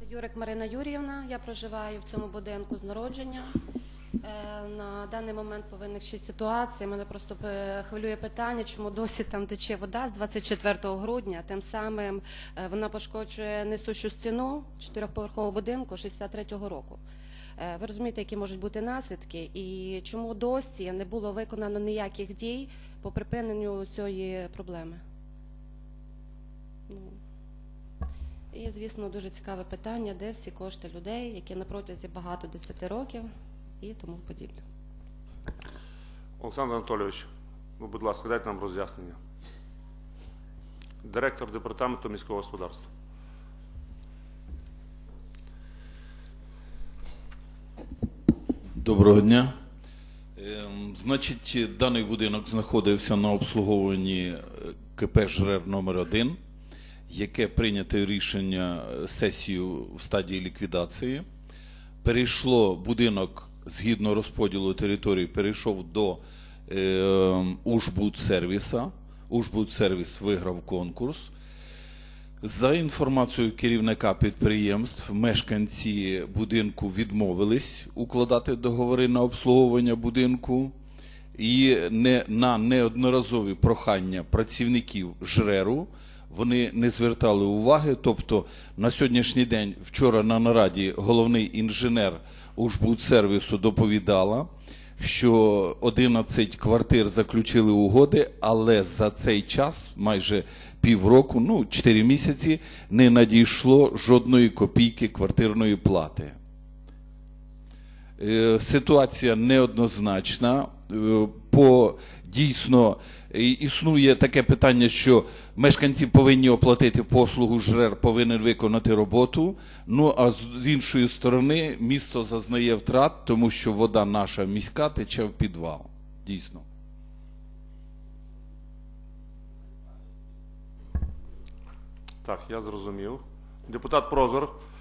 Юрик Марина Юріївна, я проживаю в цьому будинку з народження. На даний момент по виникшій ситуації мене просто хвилює питання, чому досі там тече вода з 24 грудня, тим самим вона пошкоджує несущу стіну 4-поверхового будинку 63-го року. Ви розумієте, які можуть бути наслідки і чому досі не було виконано ніяких дій по припиненню цієї проблеми? І, звісно, дуже цікаве питання, де всі кошти людей, які на протязі багато 10 років і тому подібне. Олександр Анатолійович, ви, будь ласка, дайте нам роз'яснення. Директор департаменту міського господарства. Доброго дня. Значить, даний будинок знаходився на обслуговуванні КП «ЖРЕР номер 1», яке прийнято рішення сесію в стадії ліквідації. Перейшло будинок, згідно розподілу території, перейшов до Ужбудсервіса. Ужбудсервіс виграв конкурс. За інформацією керівника підприємств, мешканці будинку відмовились укладати договори на обслуговування будинку. І на неодноразові прохання працівників ЖРЕРу вони не звертали уваги. Тобто на сьогоднішній день, вчора на нараді, головний інженер Ужбудсервісу доповідала, що 11 квартир заключили угоди, але за цей час, майже півроку, 4 місяці, не надійшло жодної копійки квартирної плати. Ситуація неоднозначна. Дійсно, існує таке питання, що мешканці повинні оплатити послугу, ЖРЕР повинен виконати роботу, а з іншої сторони місто зазнає втрат, тому що вода наша міська тече в підвал. Дійсно. Так, я зрозумів. Депутат Прозор.